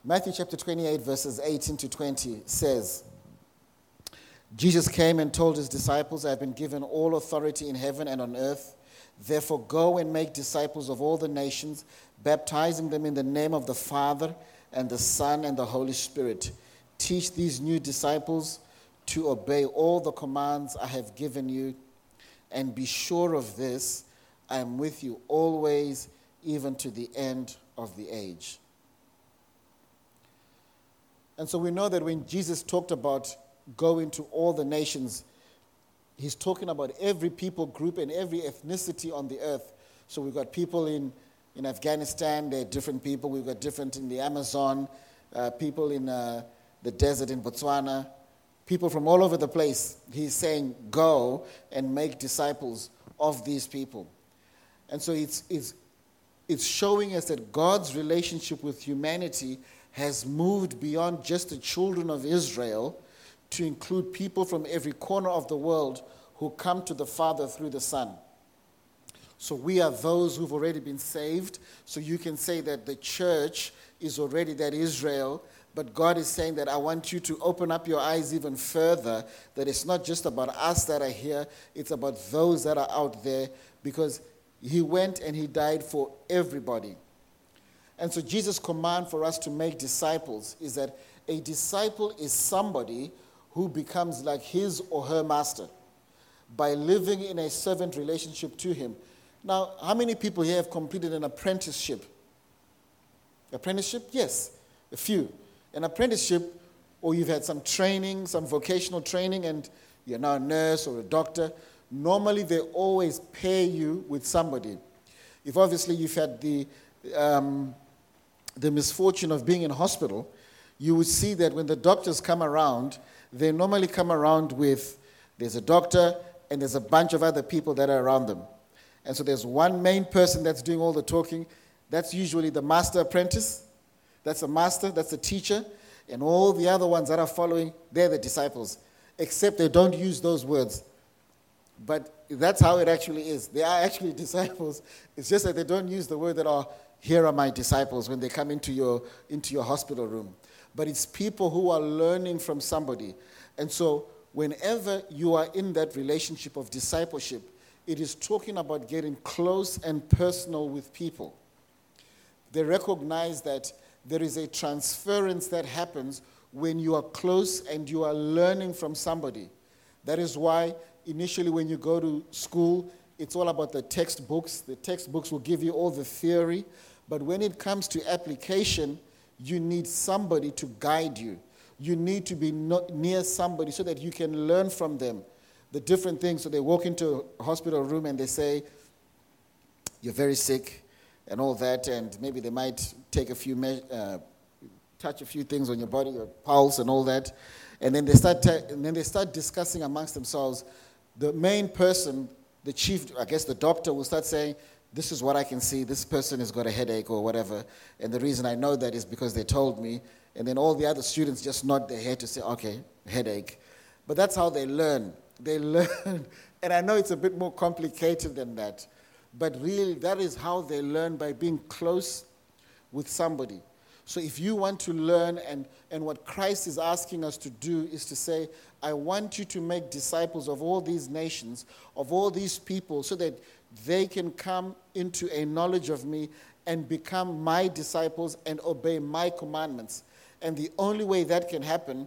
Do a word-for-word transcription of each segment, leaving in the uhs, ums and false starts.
Matthew chapter twenty-eight, verses eighteen to twenty says, Jesus came and told his disciples, I have been given all authority in heaven and on earth. Therefore go and make disciples of all the nations, baptizing them in the name of the Father and the Son and the Holy Spirit. Teach these new disciples to obey all the commands I have given you, and be sure of this, I am with you always, even to the end of the age. And so we know that when Jesus talked about going to all the nations, he's talking about every people group and every ethnicity on the earth. So we've got people in, in Afghanistan, they're different people. We've got different in the Amazon, uh, people in uh, the desert in Botswana, people from all over the place. He's saying, go and make disciples of these people. And so it's, it's, it's showing us that God's relationship with humanity has moved beyond just the children of Israel to include people from every corner of the world who come to the Father through the Son. So we are those who've already been saved. So you can say that the church is already that Israel, but God is saying that I want you to open up your eyes even further, that it's not just about us that are here, it's about those that are out there, because he went and he died for everybody. And so Jesus' command for us to make disciples is that a disciple is somebody who becomes like his or her master by living in a servant relationship to him. Now, how many people here have completed an apprenticeship? Apprenticeship? Yes, a few. An apprenticeship, or you've had some training, some vocational training, and you're now a nurse or a doctor. Normally, they always pair you with somebody. If obviously you've had the um, the misfortune of being in hospital, you would see that when the doctors come around, they normally come around with, there's a doctor and there's a bunch of other people that are around them. And so there's one main person that's doing all the talking. That's usually the master apprentice. That's the master, that's the teacher. And all the other ones that are following, they're the disciples. Except they don't use those words. But that's how it actually is. They are actually disciples. It's just that they don't use the word that are, here are my disciples, when they come into your, into your hospital room. But it's people who are learning from somebody. And so whenever you are in that relationship of discipleship, it is talking about getting close and personal with people. They recognize that there is a transference that happens when you are close and you are learning from somebody. That is why initially when you go to school, it's all about the textbooks. The textbooks will give you all the theory. But when it comes to application, you need somebody to guide you. You need to be near somebody so that you can learn from them the different things. So they walk into a hospital room and they say, you're very sick and all that, and maybe they might take a few, me- uh, touch a few things on your body, your pulse and all that, and then they start, ta- and then they start discussing amongst themselves. The main person, the chief, I guess the doctor, will start saying, this is what I can see, this person has got a headache or whatever, and the reason I know that is because they told me, and then all the other students just nod their head to say, okay, headache. But that's how they learn. They learn, and I know it's a bit more complicated than that, but really that is how they learn, by being close with somebody. So if you want to learn, and, and what Christ is asking us to do is to say, I want you to make disciples of all these nations, of all these people, so that they can come into a knowledge of me and become my disciples and obey my commandments. And the only way that can happen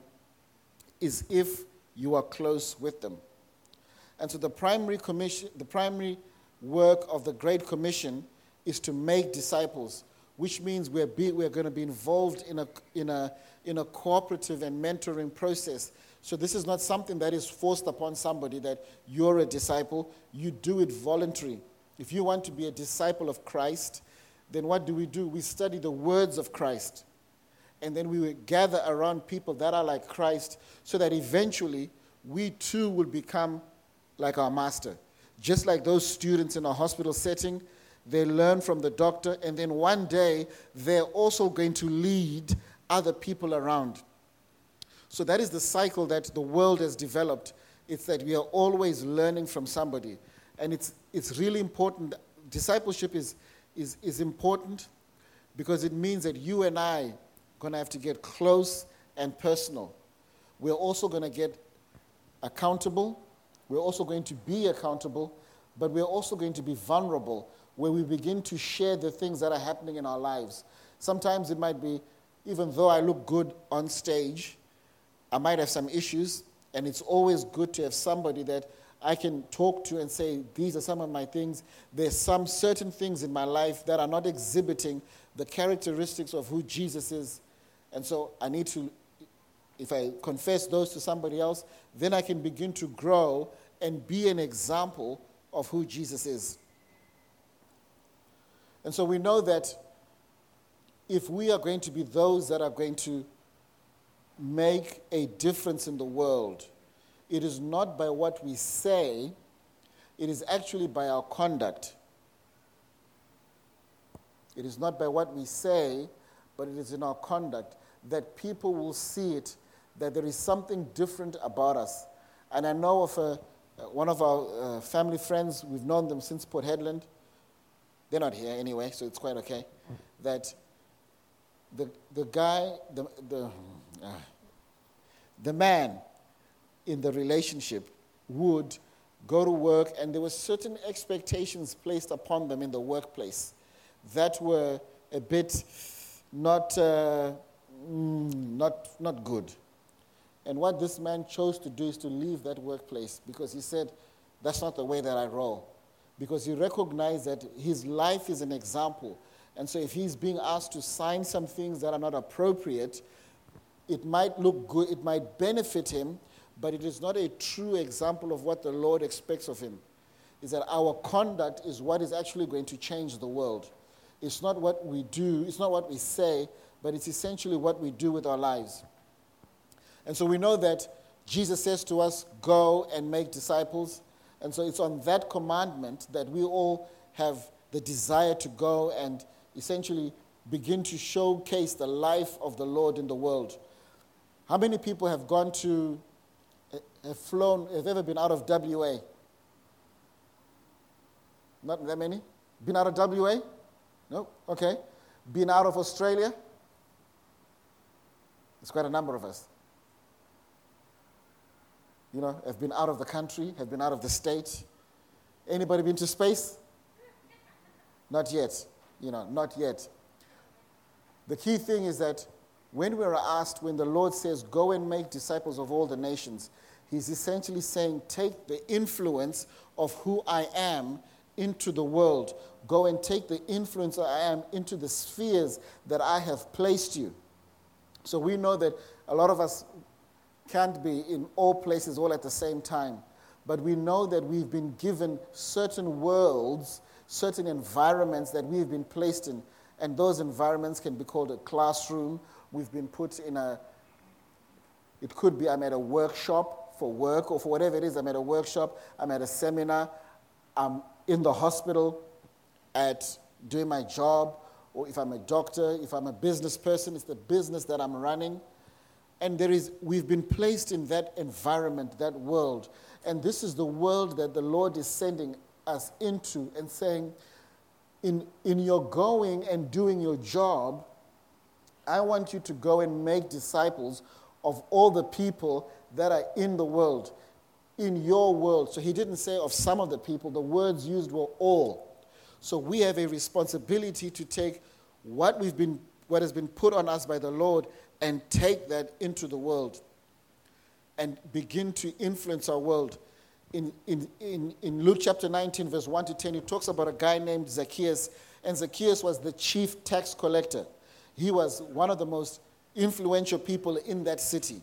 is if you are close with them. And so the primary commission, the primary work of the Great Commission is to make disciples, which means we're be, we're going to be involved in a in a in a cooperative and mentoring process. So this is not something that is forced upon somebody, that you're a disciple. You do it voluntarily. If you want to be a disciple of Christ, then what do we do? We study the words of Christ. And then we will gather around people that are like Christ, so that eventually we too will become like our master. Just like those students in a hospital setting, they learn from the doctor, and then one day they're also going to lead other people around. So that is the cycle that the world has developed. It's that we are always learning from somebody. And it's it's really important. Discipleship is, is, is important because it means that you and I going to have to get close and personal. We're also going to get accountable. We're also going to be accountable, but we're also going to be vulnerable, where we begin to share the things that are happening in our lives. Sometimes it might be, even though I look good on stage, I might have some issues, and it's always good to have somebody that I can talk to and say, these are some of my things. There's some certain things in my life that are not exhibiting the characteristics of who Jesus is. And so I need to, if I confess those to somebody else, then I can begin to grow and be an example of who Jesus is. And so we know that if we are going to be those that are going to make a difference in the world, it is not by what we say, it is actually by our conduct. It is not by what we say, but it is in our conduct that people will see it, that there is something different about us. And I know of a, one of our uh, family friends, we've known them since Port Hedland. They're not here anyway, so it's quite okay. That the the guy, the the uh, the man in the relationship would go to work, and there were certain expectations placed upon them in the workplace that were a bit not uh, mm, not not good. And what this man chose to do is to leave that workplace, because he said, that's not the way that I roll. Because he recognized that his life is an example. And so if he's being asked to sign some things that are not appropriate, it might look good, it might benefit him, but it is not a true example of what the Lord expects of him. Is that our conduct is what is actually going to change the world. It's not what we do, it's not what we say, but it's essentially what we do with our lives. And so we know that Jesus says to us, go and make disciples. And so it's on that commandment that we all have the desire to go and essentially begin to showcase the life of the Lord in the world. How many people have gone to, have flown, have ever been out of W A? Not that many? Been out of W A? No? Okay. Been out of Australia? It's quite a number of us. You know, have been out of the country, have been out of the state. Anybody been to space? Not yet. You know, not yet. The key thing is that when we are asked, when the Lord says, go and make disciples of all the nations, he's essentially saying, take the influence of who I am into the world. Go and take the influence I am into the spheres that I have placed you. So we know that a lot of us can't be in all places all at the same time. But we know that we've been given certain worlds, certain environments that we've been placed in. And those environments can be called a classroom. We've been put in a, it could be I'm at a workshop for work or for whatever it is. I'm at a workshop, I'm at a seminar, I'm in the hospital at doing my job, or if I'm a doctor, if I'm a business person, it's the business that I'm running. And there is, we've been placed in that environment, that world. And this is the world that the Lord is sending us into and saying, in, in your going and doing your job, I want you to go and make disciples of all the people that are in the world, in your world. So he didn't say of some of the people, the words used were all. So we have a responsibility to take what we've been, what has been put on us by the Lord, and take that into the world and begin to influence our world. In, in, in, in Luke chapter nineteen, verse one to ten, it talks about a guy named Zacchaeus, and Zacchaeus was the chief tax collector. He was one of the most influential people in that city.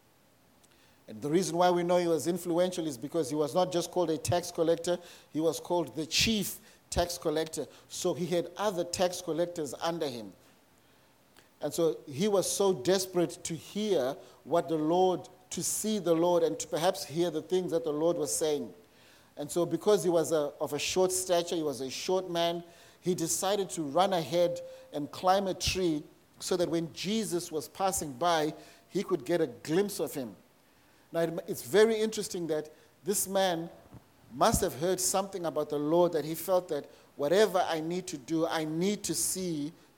And the reason why we know he was influential is because he was not just called a tax collector, he was called the chief tax collector. So he had other tax collectors under him. And so he was so desperate to hear what the Lord, to see the Lord, and to perhaps hear the things that the Lord was saying. And so because he was a, of a short stature, he was a short man, he decided to run ahead and climb a tree so that when Jesus was passing by, he could get a glimpse of him. Now, it's very interesting that this man must have heard something about the Lord, that he felt that whatever I need to do, I need to see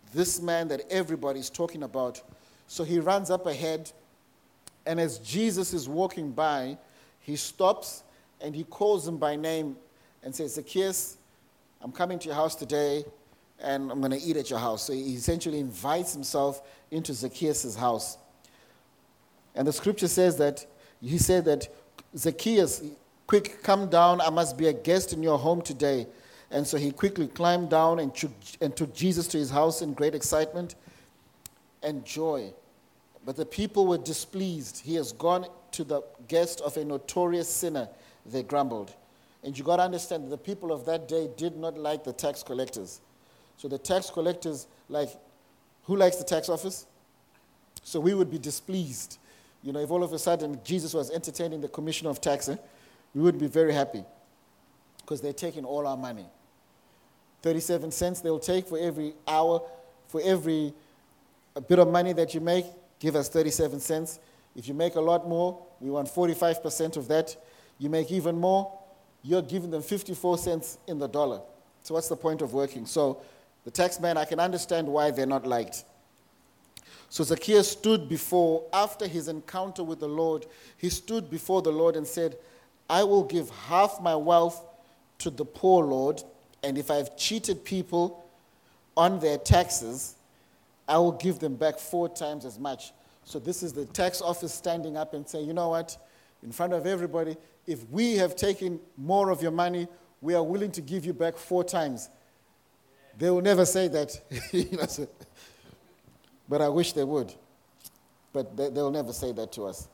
this man that everybody's talking about. So he runs up ahead, and as Jesus is walking by, he stops and he calls him by name and says, Zacchaeus, I'm coming to your house today, and I'm going to eat at your house. So he essentially invites himself into Zacchaeus' house. And the scripture says that, he said that, Zacchaeus, quick, come down, I must be a guest in your home today. And so he quickly climbed down and took, and took Jesus to his house in great excitement and joy. But the people were displeased. He has gone to the guest of a notorious sinner, they grumbled. And you got to understand that the people of that day did not like the tax collectors. So the tax collectors, like, who likes the tax office? So we would be displeased. You know, if all of a sudden Jesus was entertaining the commissioner of tax, eh, we would be very happy because they're taking all our money. thirty-seven cents they'll take for every hour, for every a bit of money that you make, give us thirty-seven cents. If you make a lot more, we want forty-five percent of that. You make even more, you're giving them fifty-four cents in the dollar. So what's the point of working? So the tax man, I can understand why they're not liked. So Zacchaeus stood before, after his encounter with the Lord, he stood before the Lord and said, I will give half my wealth to the poor, Lord, and if I've cheated people on their taxes, I will give them back four times as much. So this is the tax office standing up and saying, you know what, in front of everybody, if we have taken more of your money, we are willing to give you back four times. They will never say that. You know, so, but I wish they would. But they, they'll never say that to us.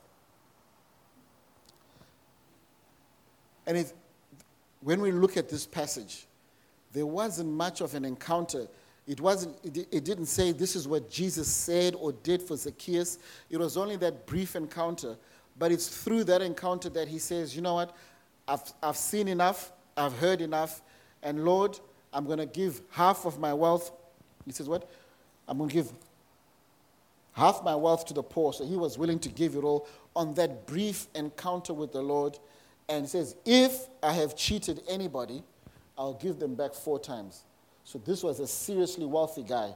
And if, when we look at this passage, there wasn't much of an encounter. It wasn't. It, it didn't say this is what Jesus said or did for Zacchaeus. It was only that brief encounter. But it's through that encounter that he says, you know what, I've, I've seen enough, I've heard enough, and Lord, I'm going to give half of my wealth. He says what? I'm going to give half my wealth to the poor. So he was willing to give it all on that brief encounter with the Lord. And he says, if I have cheated anybody, I'll give them back four times. So this was a seriously wealthy guy.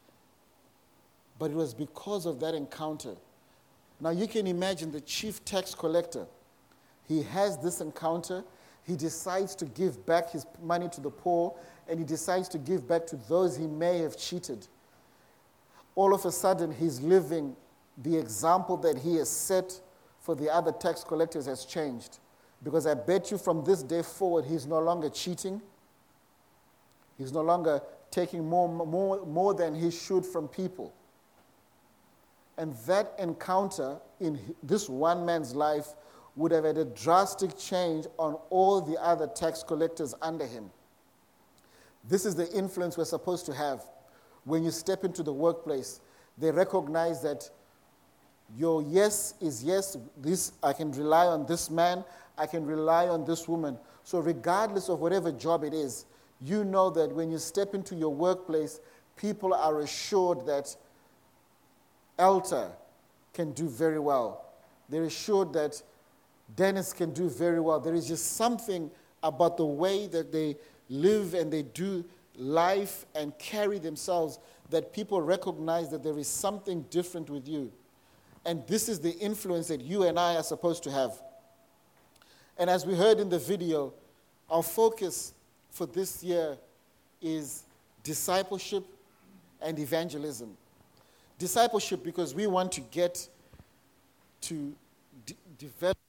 But it was because of that encounter. Now you can imagine the chief tax collector. He has this encounter. He decides to give back his money to the poor, and he decides to give back to those he may have cheated. All of a sudden, he's living, the example that he has set for the other tax collectors has changed. Because I bet you from this day forward, he's no longer cheating. He's no longer taking more, more, more than he should from people. And that encounter in this one man's life would have had a drastic change on all the other tax collectors under him. This is the influence we're supposed to have. When you step into the workplace, they recognize that your yes is yes. This, I can rely on this man. I can rely on this woman. So regardless of whatever job it is, you know that when you step into your workplace, people are assured that Elta can do very well. They're assured that Dennis can do very well. There is just something about the way that they live and they do life and carry themselves that people recognize that there is something different with you. And this is the influence that you and I are supposed to have. And as we heard in the video, our focus for this year is discipleship and evangelism. Discipleship because we want to get to d- develop.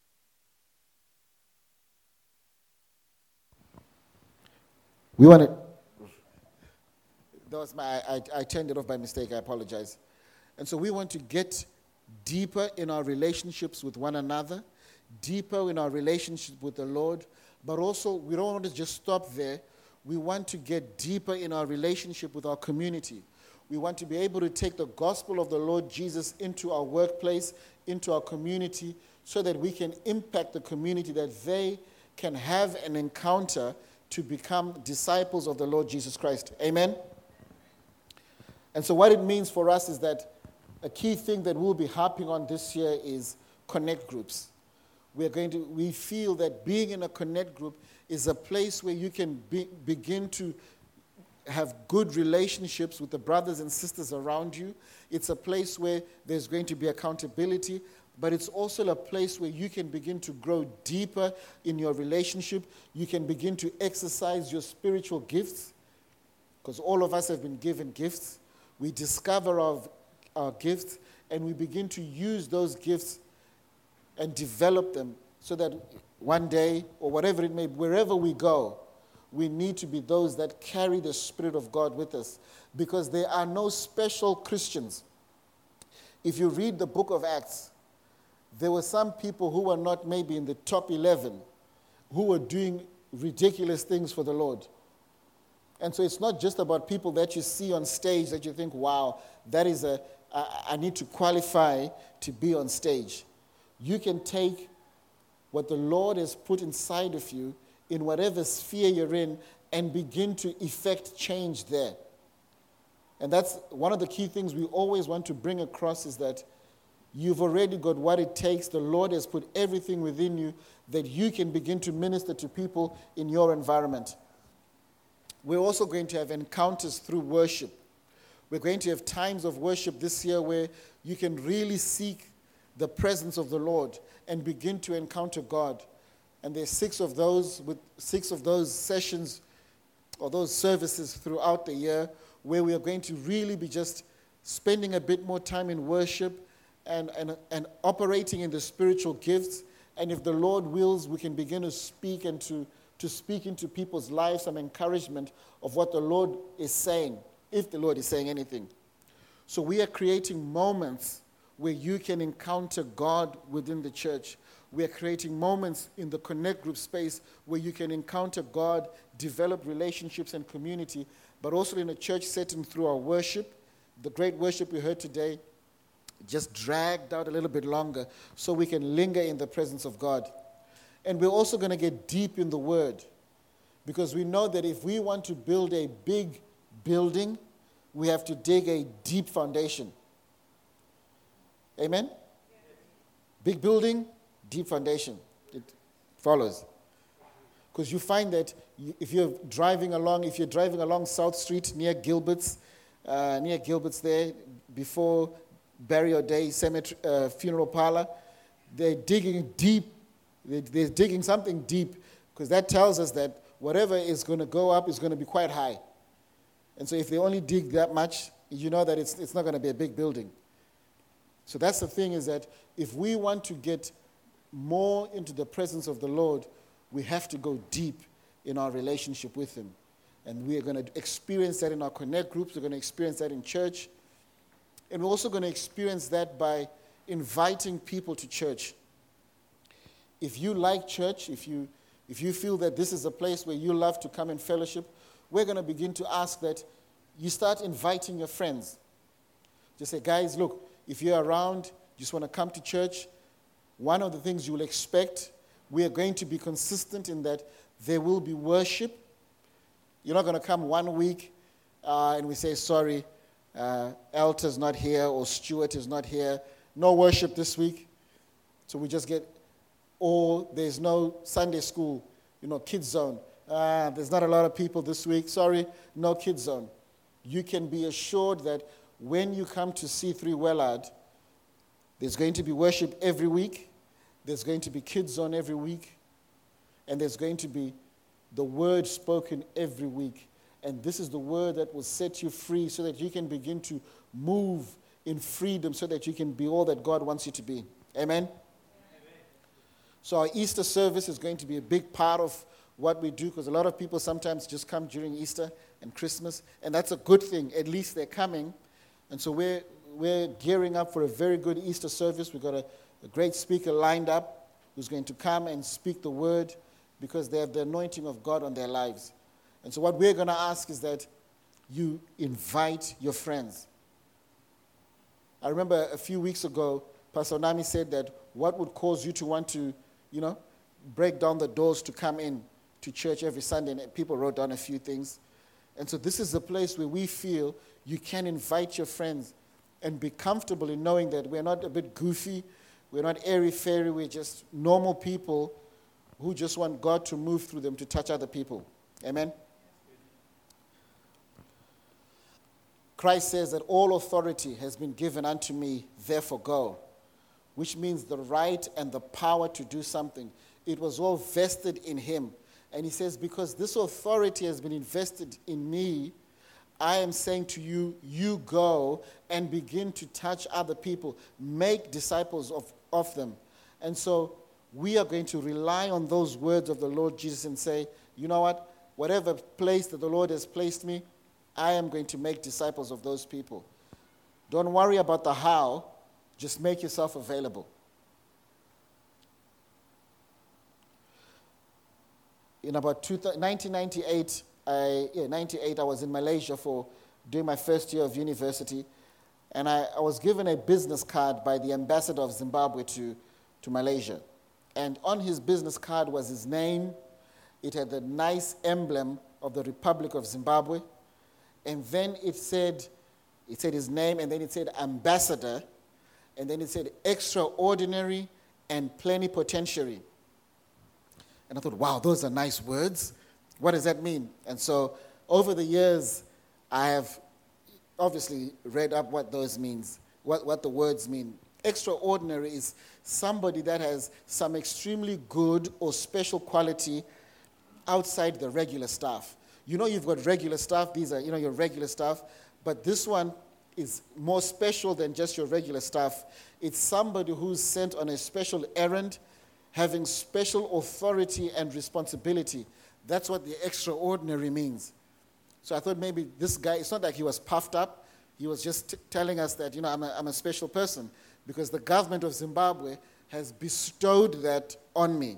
We want to. That was my. I, I turned it off by mistake. I apologize. And so we want to get deeper in our relationships with one another, deeper in our relationship with the Lord, but also we don't want to just stop there. We want to get deeper in our relationship with our community. We want to be able to take the gospel of the Lord Jesus into our workplace, into our community, so that we can impact the community, that they can have an encounter to become disciples of the Lord Jesus Christ. Amen? And so what it means for us is that a key thing that we'll be harping on this year is connect groups. We're going to, we feel that being in a connect group is a place where you can be, begin to have good relationships with the brothers and sisters around you. It's a place where there's going to be accountability, but it's also a place where you can begin to grow deeper in your relationship. You can begin to exercise your spiritual gifts, because all of us have been given gifts. We discover our, our gifts, and we begin to use those gifts and develop them so that one day, or whatever it may be, wherever we go, we need to be those that carry the Spirit of God with us, because there are no special Christians. If you read the book of Acts, there were some people who were not maybe in the top eleven who were doing ridiculous things for the Lord. And so it's not just about people that you see on stage that you think, wow, that is a, I, I need to qualify to be on stage. You can take what the Lord has put inside of you in whatever sphere you're in and begin to effect change there. And that's one of the key things we always want to bring across, is that you've already got what it takes. The Lord has put everything within you that you can begin to minister to people in your environment. We're also going to have encounters through worship. We're going to have times of worship this year where you can really seek the presence of the Lord and begin to encounter God. And there's six of those, with six of those sessions or those services throughout the year where we are going to really be just spending a bit more time in worship and, and, and operating in the spiritual gifts. And if the Lord wills, we can begin to speak and to, to speak into people's lives some encouragement of what the Lord is saying, if the Lord is saying anything. So we are creating moments where you can encounter God within the church. We are creating moments in the Connect Group space where you can encounter God, develop relationships and community, but also in a church setting through our worship. The great worship we heard today just dragged out a little bit longer so we can linger in the presence of God. And we're also going to get deep in the Word, because we know that if we want to build a big building, we have to dig a deep foundation. Amen? Big building, deep foundation. It follows. Because you find that you, if you're driving along, if you're driving along South Street near Gilbert's, uh, near Gilbert's there, before Burial Day Cemetery, uh, Funeral Parlor, they're digging deep. They're, they're digging something deep, because that tells us that whatever is going to go up is going to be quite high. And so if they only dig that much, you know that it's, it's not going to be a big building. So that's the thing, is that if we want to get more into the presence of the Lord, we have to go deep in our relationship with Him. And we are going to experience that in our Connect groups. We're going to experience that in church. And we're also going to experience that by inviting people to church. If you like church, if you, if you feel that this is a place where you love to come and fellowship, we're going to begin to ask that you start inviting your friends. Just say, guys, look, if you're around, you just want to come to church, one of the things you will expect, we are going to be consistent in that there will be worship. You're not going to come one week uh, and we say, sorry, uh, Elta's not here or Stuart is not here. No worship this week. So we just get, or there's no Sunday school, you know, kids zone. Uh, there's not a lot of people this week. Sorry, no kids zone. You can be assured that when you come to C three Wellard, there's going to be worship every week. There's going to be kids zone every week. And there's going to be the word spoken every week. And this is the word that will set you free so that you can begin to move in freedom so that you can be all that God wants you to be. Amen? Amen. So our Easter service is going to be a big part of what we do, because a lot of people sometimes just come during Easter and Christmas, and that's a good thing. At least they're coming. And so we're, we're gearing up for a very good Easter service. We've got a, a great speaker lined up who's going to come and speak the word, because they have the anointing of God on their lives. And so what we're going to ask is that you invite your friends. I remember a few weeks ago, Pastor Nami said that what would cause you to want to, you know, break down the doors to come in to church every Sunday, and people wrote down a few things. And so this is a place where we feel you can invite your friends and be comfortable in knowing that we're not a bit goofy, we're not airy-fairy, we're just normal people who just want God to move through them to touch other people. Amen? Christ says that all authority has been given unto me, therefore go, which means the right and the power to do something. It was all vested in him. And he says, because this authority has been invested in me, I am saying to you, you go and begin to touch other people. Make disciples of, of them. And so we are going to rely on those words of the Lord Jesus and say, you know what? Whatever place that the Lord has placed me, I am going to make disciples of those people. Don't worry about the how. Just make yourself available. In about nineteen ninety-eight, I, yeah, ninety-eight, I was in Malaysia for doing my first year of university, and I, I was given a business card by the ambassador of Zimbabwe to, to Malaysia. And on his business card was his name. It had the nice emblem of the Republic of Zimbabwe. And then it said, it said his name, and then it said ambassador, and then it said extraordinary and plenipotentiary. And I thought, wow, those are nice words. What does that mean? And so over the years, I have obviously read up what those means, what, what the words mean. Extraordinary is somebody that has some extremely good or special quality outside the regular staff. You know you've got regular staff, these are, you know, your regular staff, but this one is more special than just your regular staff. It's somebody who's sent on a special errand, having special authority and responsibility. That's what the extraordinary means. So I thought maybe this guy, it's not like he was puffed up, he was just t- telling us that, you know, I'm a, I'm a special person, because the government of Zimbabwe has bestowed that on me.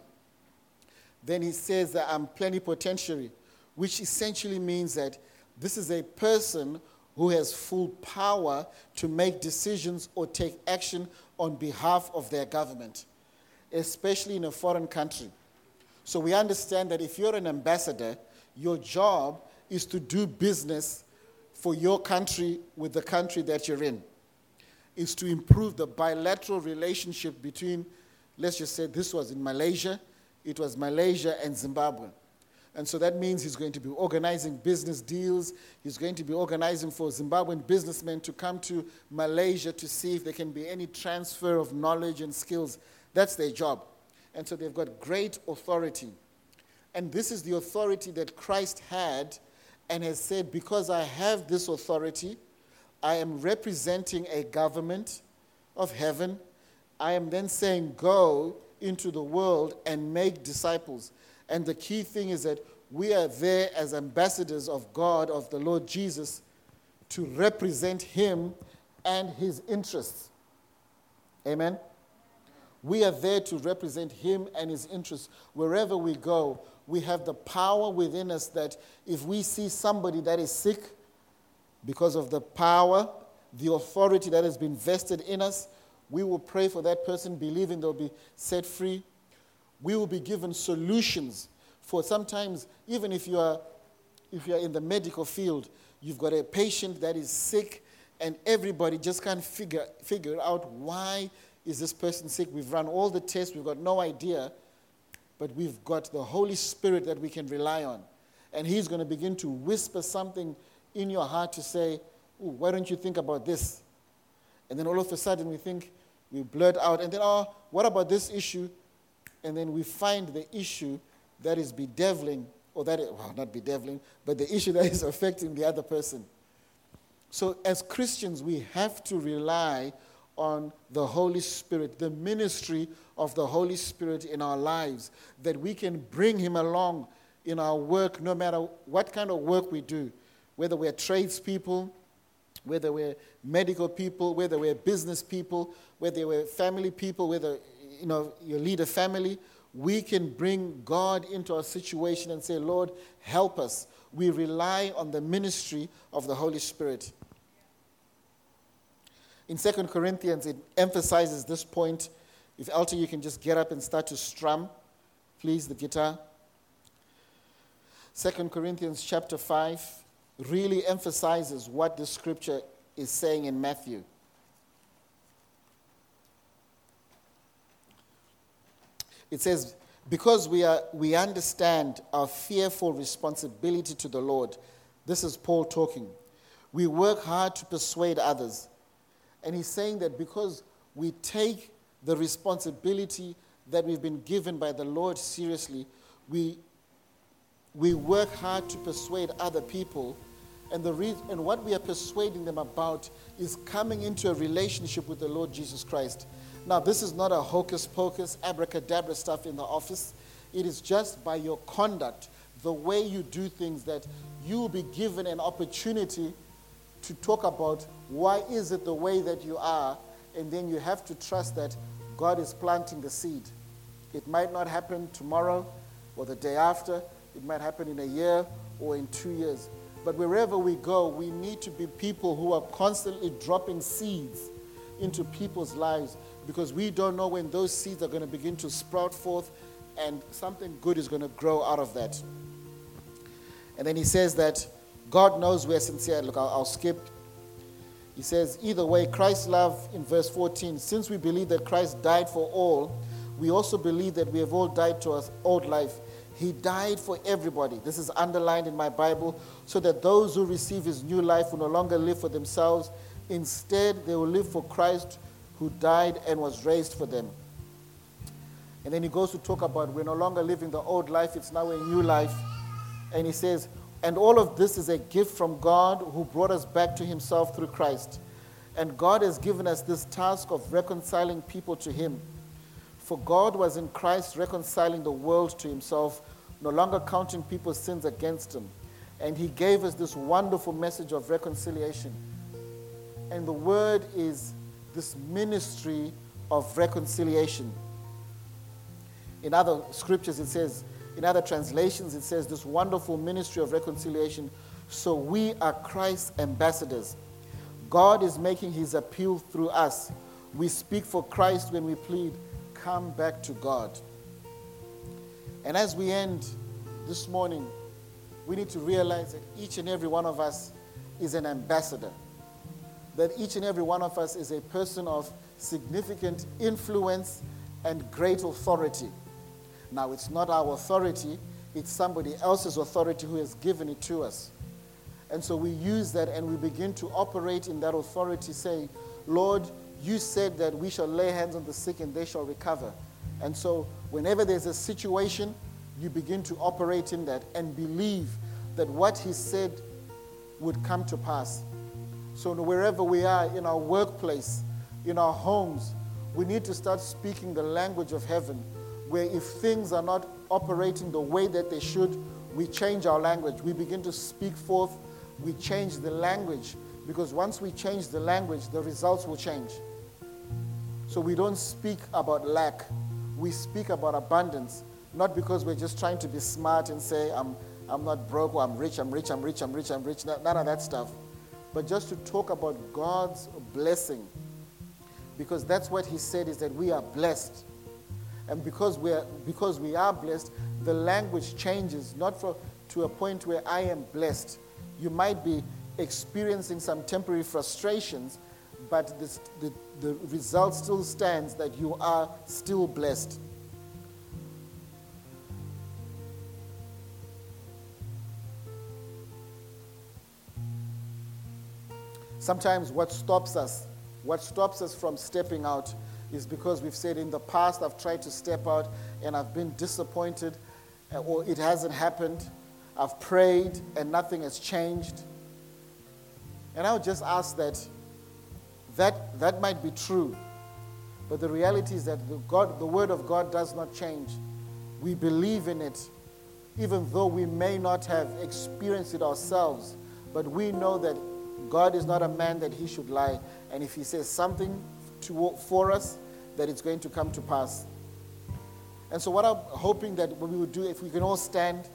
Then he says that I'm plenipotentiary, which essentially means that this is a person who has full power to make decisions or take action on behalf of their government, especially in a foreign country. So we understand that if you're an ambassador, your job is to do business for your country with the country that you're in. Is to improve the bilateral relationship between, let's just say this was in Malaysia, it was Malaysia and Zimbabwe. And so that means he's going to be organizing business deals. He's going to be organizing for Zimbabwean businessmen to come to Malaysia to see if there can be any transfer of knowledge and skills. That's their job. And so they've got great authority. And this is the authority that Christ had and has said, because I have this authority, I am representing a government of heaven. I am then saying, go into the world and make disciples. And the key thing is that we are there as ambassadors of God, of the Lord Jesus, to represent him and his interests. Amen? We are there to represent him and his interests. Wherever we go, we have the power within us that if we see somebody that is sick, because of the power, the authority that has been vested in us, we will pray for that person, believing they'll be set free. We will be given solutions for sometimes, even if you are if you are in the medical field, you've got a patient that is sick and everybody just can't figure figure out why is this person sick. We've run all the tests, we've got no idea, but we've got the Holy Spirit that we can rely on. And he's going to begin to whisper something in your heart to say, ooh, why don't you think about this? And then all of a sudden we think, we blurt out, and then, oh, what about this issue? And then we find the issue that is bedeviling, or that, is, well, not bedeviling, but the issue that is affecting the other person. So as Christians, we have to rely on the Holy Spirit, the ministry of the Holy Spirit in our lives, that we can bring him along in our work, no matter what kind of work we do, whether we're tradespeople, whether we're medical people, whether we're business people, whether we're family people, whether, you know, you lead a family, we can bring God into our situation and say, Lord, help us. We rely on the ministry of the Holy Spirit. In Second Corinthians, it emphasizes this point. If Alta, you can just get up and start to strum, please, the guitar. Second Corinthians chapter five really emphasizes what the scripture is saying in Matthew. It says, because we are we understand our fearful responsibility to the Lord. This is Paul talking. We work hard to persuade others. And he's saying that because we take the responsibility that we've been given by the Lord seriously, we, we work hard to persuade other people. And, the re- and what we are persuading them about is coming into a relationship with the Lord Jesus Christ. Now, this is not a hocus pocus, abracadabra stuff in the office. It is just by your conduct, the way you do things, that you will be given an opportunity to talk about why is it the way that you are, and then you have to trust that God is planting the seed. It might not happen tomorrow or the day after. It might happen in a year or in two years. But wherever we go, we need to be people who are constantly dropping seeds into people's lives, because we don't know when those seeds are going to begin to sprout forth and something good is going to grow out of that. And then he says that God knows we're sincere. Look, I'll, I'll skip. He says, either way, Christ's love in verse fourteen, since we believe that Christ died for all, we also believe that we have all died to our old life. He died for everybody. This is underlined in my Bible, so that those who receive his new life will no longer live for themselves. Instead, they will live for Christ, who died and was raised for them. And then he goes to talk about we're no longer living the old life, it's now a new life. And he says, and all of this is a gift from God, who brought us back to himself through Christ. And God has given us this task of reconciling people to him. For God was in Christ reconciling the world to himself, no longer counting people's sins against him. And he gave us this wonderful message of reconciliation. And the word is this ministry of reconciliation. In other scriptures it says, in other translations it says this wonderful ministry of reconciliation. So we are Christ's ambassadors. God is making his appeal through us. We speak for Christ when we plead, come back to God. And as we end this morning, we need to realize that each and every one of us is an ambassador. That each and every one of us is a person of significant influence and great authority. Now, it's not our authority, it's somebody else's authority who has given it to us. And so we use that and we begin to operate in that authority, saying, Lord, you said that we shall lay hands on the sick and they shall recover. And so whenever there's a situation, you begin to operate in that and believe that what he said would come to pass. So wherever we are, in our workplace, in our homes, we need to start speaking the language of heaven, where if things are not operating the way that they should, we change our language. We begin to speak forth. We change the language, because once we change the language, the results will change. So we don't speak about lack. We speak about abundance, not because we're just trying to be smart and say, I'm, I'm not broke, or I'm rich, I'm rich, I'm rich, I'm rich, I'm rich, none of that stuff. But just to talk about God's blessing, because that's what he said, is that we are blessed. And because we are, because we are blessed, the language changes, not for, to a point where I am blessed. You might be experiencing some temporary frustrations, but this, the, the result still stands that you are still blessed. Sometimes what stops us, what stops us from stepping out is because we've said, in the past I've tried to step out and I've been disappointed, or it hasn't happened. I've prayed and nothing has changed. And I would just ask that that, that might be true, but the reality is that the, God, the Word of God does not change. We believe in it, even though we may not have experienced it ourselves, but we know that God is not a man that he should lie. And if he says something to, for us, that it's going to come to pass. And so what I'm hoping that what we would do, if we can all stand,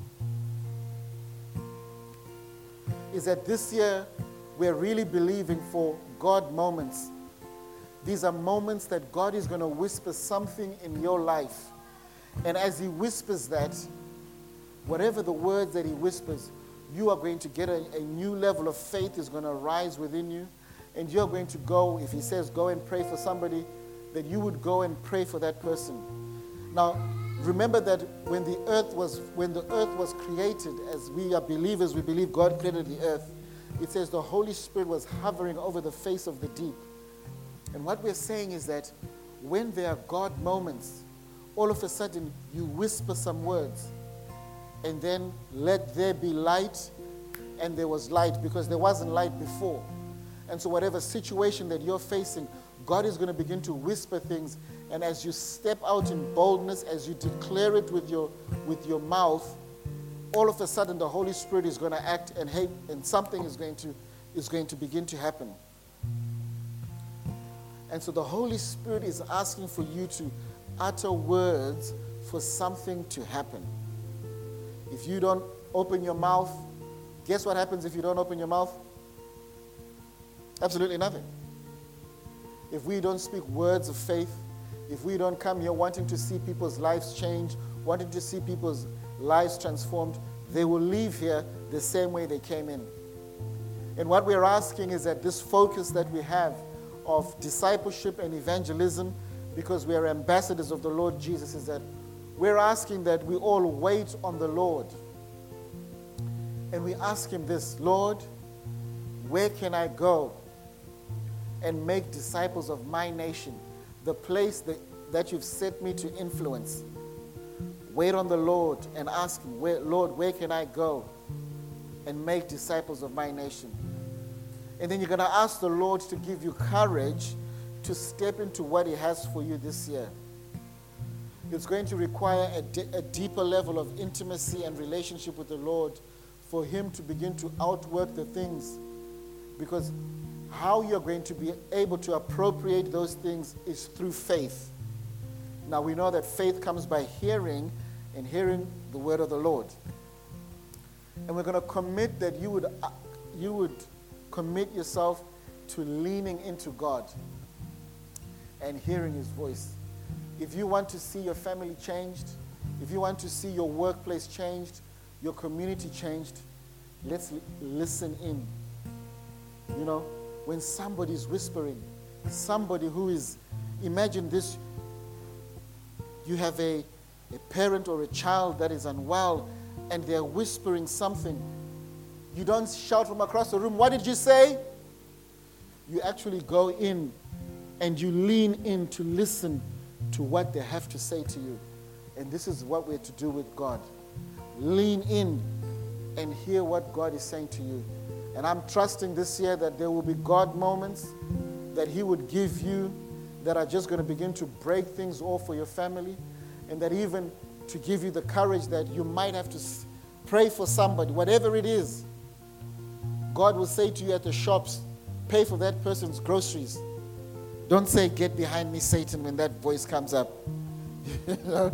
is that this year we're really believing for God moments. These are moments that God is going to whisper something in your life. And as he whispers that, whatever the words that he whispers, you are going to get a, a new level of faith is going to rise within you. And you're going to go, if he says go and pray for somebody, that you would go and pray for that person. Now, remember that when the earth was when the earth was created, as we are believers, we believe God created the earth. it says the Holy Spirit was hovering over the face of the deep. And what we're saying is that when there are God moments, all of a sudden you whisper some words, and then let there be light, and there was light because there wasn't light before. And so whatever situation that you're facing, God is going to begin to whisper things, and as you step out in boldness, as you declare it with your with your mouth, all of a sudden the Holy Spirit is going to act, and hey, and something is going to is going to begin to happen. And so the Holy Spirit is asking for you to utter words for something to happen. If you don't open your mouth, guess what happens if you don't open your mouth? Absolutely nothing. If we don't speak words of faith, if we don't come here wanting to see people's lives change, wanting to see people's lives transformed, they will leave here the same way they came in. And what we're asking is that this focus that we have of discipleship and evangelism, because we are ambassadors of the Lord Jesus, is that we're asking that we all wait on the Lord. And we ask him this: Lord, where can I go and make disciples of my nation, the place that, that you've set me to influence? Wait on the Lord and ask him, where, Lord, where can I go and make disciples of my nation? And then you're going to ask the Lord to give you courage to step into what he has for you this year. It's going to require a, di- a deeper level of intimacy and relationship with the Lord for him to begin to outwork the things. Because how you're going to be able to appropriate those things is through faith. Now we know that faith comes by hearing, and hearing the word of the Lord. And we're going to commit that you would, uh, you would commit yourself to leaning into God and hearing his voice. If you want to see your family changed, if you want to see your workplace changed, your community changed, let's l- listen in. You know, when somebody's whispering, somebody who is, imagine this, you have a, a parent or a child that is unwell and they're whispering something. You don't shout from across the room, "What did you say?" You actually go in and you lean in to listen to what they have to say to you. And this is what we're to do with God. Lean in and hear what God is saying to you. And I'm trusting this year that there will be God moments that he would give you that are just going to begin to break things off for your family, and that even to give you the courage that you might have to pray for somebody, whatever it is. God will say to you at the shops, pay for that person's groceries. Don't say, "Get behind me, Satan," when that voice comes up. You know?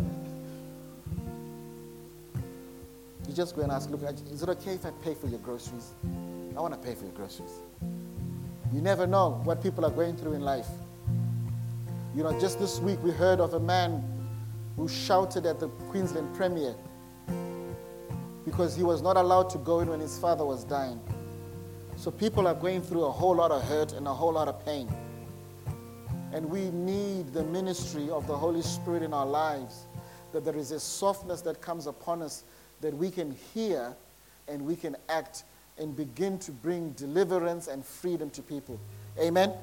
You just go and ask, "Look, is it okay if I pay for your groceries? I want to pay for your groceries." You never know what people are going through in life. You know, just this week we heard of a man who shouted at the Queensland Premier because he was not allowed to go in when his father was dying. So people are going through a whole lot of hurt and a whole lot of pain. And we need the ministry of the Holy Spirit in our lives, that there is a softness that comes upon us that we can hear and we can act and begin to bring deliverance and freedom to people. Amen.